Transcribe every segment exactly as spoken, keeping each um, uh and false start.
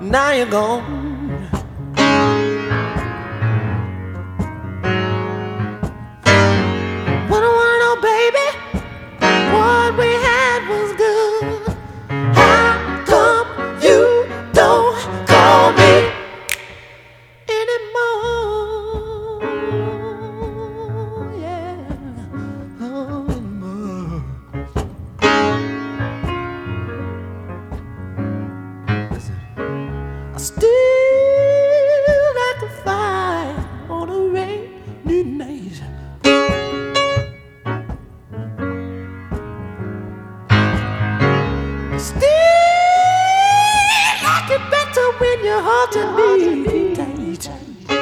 now you're gone. What I wanna know, baby, what we had was good. How come you don't call me anymore? Yeah, oh, anymore. Listen, I still like a fire on a rainy night. Still like it better when your heart and me tight.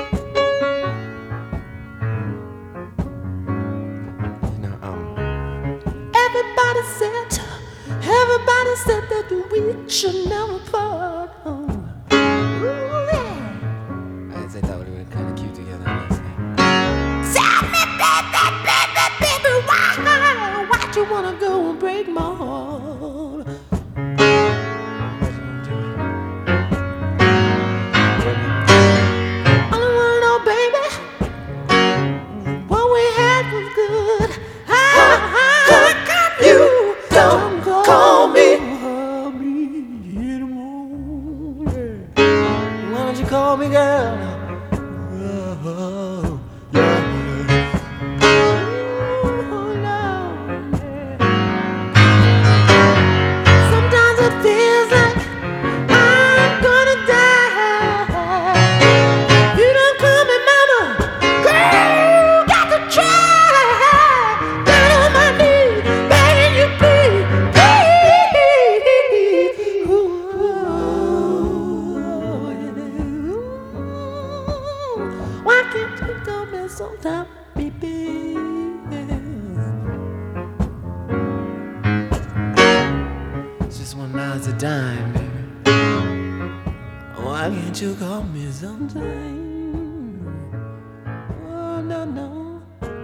You know, um, everybody said, everybody said that we should never part. Oh. Ooh, yeah. I guess I thought we were kind of cute together. Tell me, baby, baby, baby, why, why'd you wanna go and break my heart? Call me, girl. Oh, yeah. Ooh, Lord, yeah. Sometimes it feels like I'm gonna die. You don't call me mama, girl, got to try. Down on my knees, begging you please, please. Why can't you tell me sometime, baby? It's just one night a dime, baby. Why can't you call me sometime? Oh, no, no.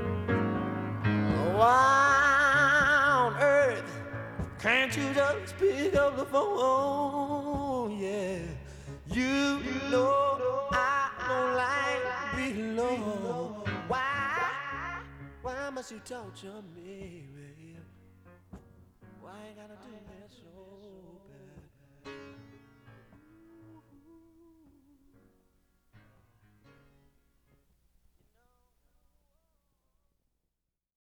Why on earth can't you just pick up the phone? Yeah, you know I don't like being alone. Why? Why must you torture me, baby? Why you gotta do that so bad?